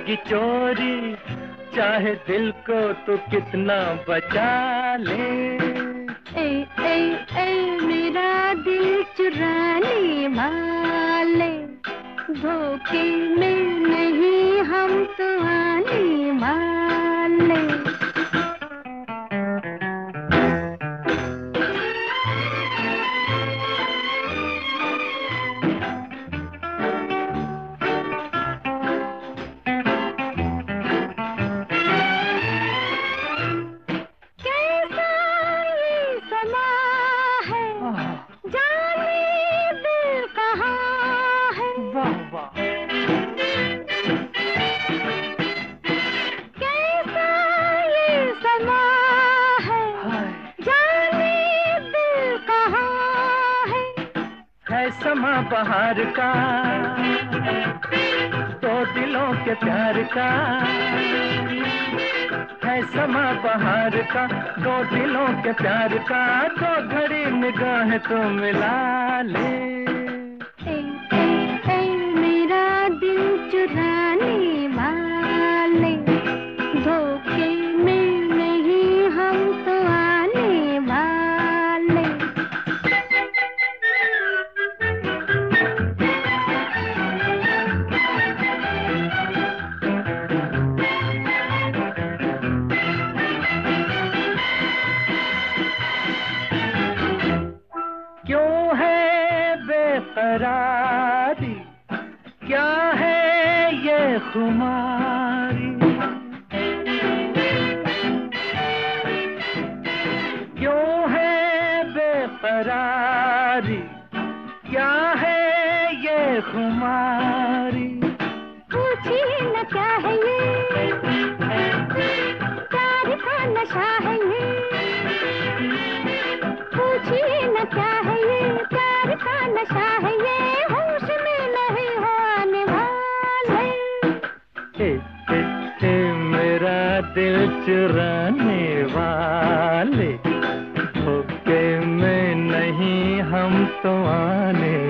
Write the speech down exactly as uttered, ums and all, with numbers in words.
जाएगी चोरी, चाहे दिल को तू कितना बचा ले। ए ए ए मेरा दिल चुराने वाले, धोखे में नहीं हम तो आने वाले। समा बहार का, दो दिलों के प्यार का, है समा बहार का, दो दिलों के प्यार का, दो घड़ी निगाह तो मिला ले। ए, ए, ए, मेरा दिल चुराने वाले, धोखे में नहीं हम तो आने वाले। क्यों है बेकरारी, क्या है ये खुमारी, क्यों है बेकरारी, क्या है ये खुमारी। पूछिए न क्या है ये, प्यार का नशा है ये। पूछिए न क्या है ये, प्यार का नशा है ये, होश में नहीं होने वाले। ए, ए, ए, मेरा दिल चुराने वाले, धोखे में नहीं हम तो आने